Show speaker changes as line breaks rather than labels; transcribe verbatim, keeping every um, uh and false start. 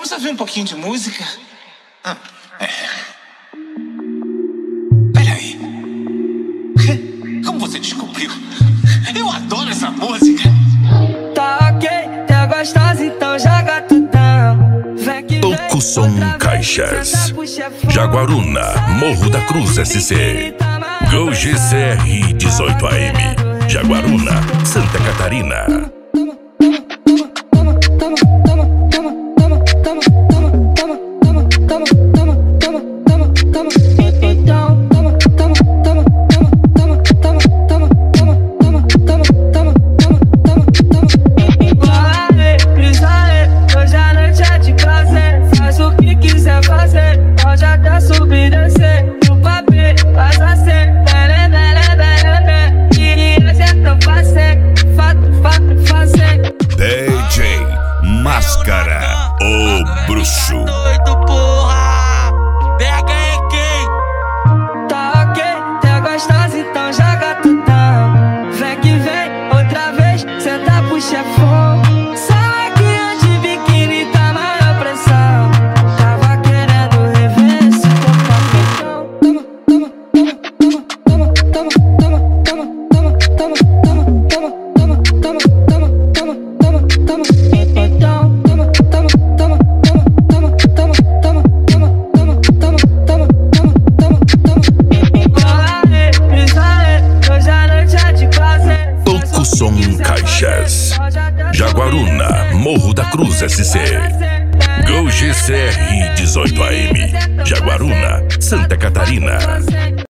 Vamos ouvir um pouquinho de música? Ah, é. Peraí. Como você descobriu? Eu adoro essa música.
Tá ok, tá gostosa, então joga tutão. Vem que
Toco Som Caixas, Jaguaruna, Morro da Cruz S C, Gol G C R dezoito A M, Jaguaruna, Santa Catarina. D J Máscara, o bruxo.
Doido, porra! Pega aí quem? Tá ok, tá gostosa, então joga tutão. Vem que vem, outra vez, senta pro chefão. Sai aqui de biquíni, tá maior pressão. Tava querendo rever esse corpão. Toma, toma, toma, toma, toma, toma, toma, toma, toma, toma, toma, toma, toma, toma, toma, toma.
Toco Som Caixas, Jaguaruna, Morro da Cruz S C, Gol G C R dezoito A M, Jaguaruna, Santa Catarina.